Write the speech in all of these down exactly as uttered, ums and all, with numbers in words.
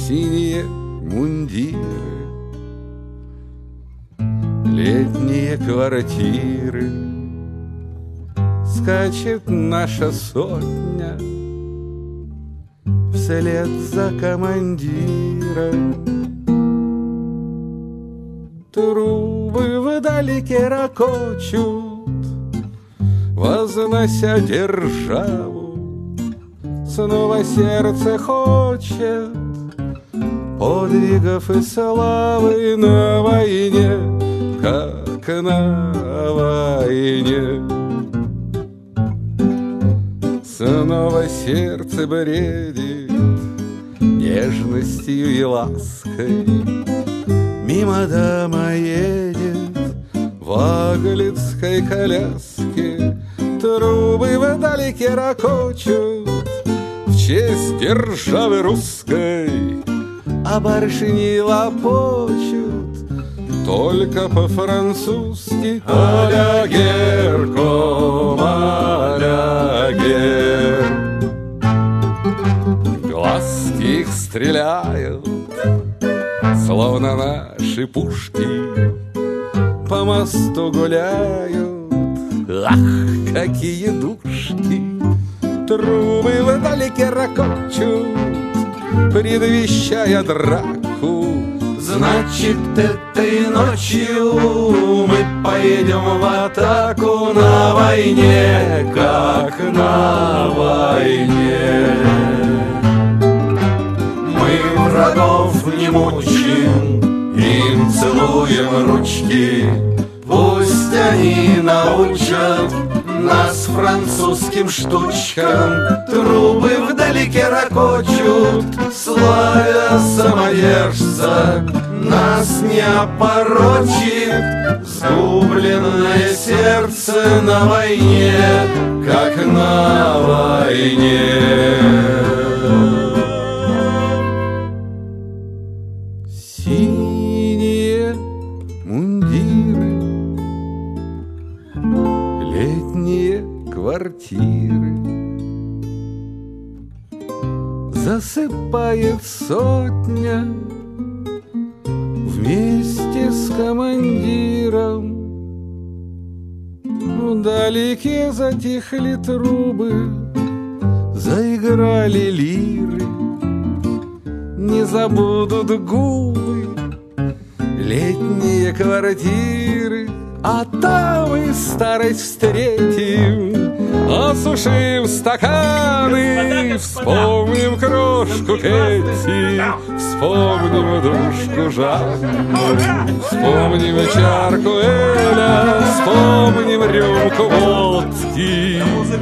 синие мундиры, летние квартиры. Скачет наша сотня вслед за командиром. Трубы вдалеке ракочут, вознося державу. Снова сердце хочет подвигов и славы на войне, как на войне. Снова сердце бредит нежностью и лаской. Мимо дома едет в аглицкой коляске. Трубы вдалеке ракочут в честь державы русской, а барышни лопочут только по-французски. А-ля гер, ком, а-ля гер. Глазки их стреляют, словно наши пушки, по мосту гуляют. Ах, какие душки! Трубы вдалеке ракочут, предвещая драку. Значит, этой ночью мы поедем в атаку на войне, как на войне. Мы врагов не мучим, им целуем ручки. Пусть они научат нас французским штучкам. Трубы вдалеке ракочут, славя самодержца. Нас не опорочит сгубленное сердце на войне, как на войне. Синие мундиры, летние квартиры, засыпает сотня вместе с командиром. Вдалеке затихли трубы, заиграли лиры. Не забудут губы летние квартиры, а там и старость встретим. Осушим стаканы, вспомним крошку Кэти, вспомним дружку Жанну, вспомним чарку Эля, вспомним рюмку водки.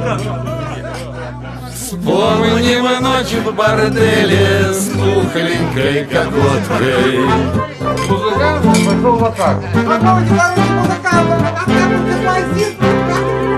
Вспомним ночь в борделе с пухленькой кокоткой. Музыкант пошел в атаку. Какого-то музыканта,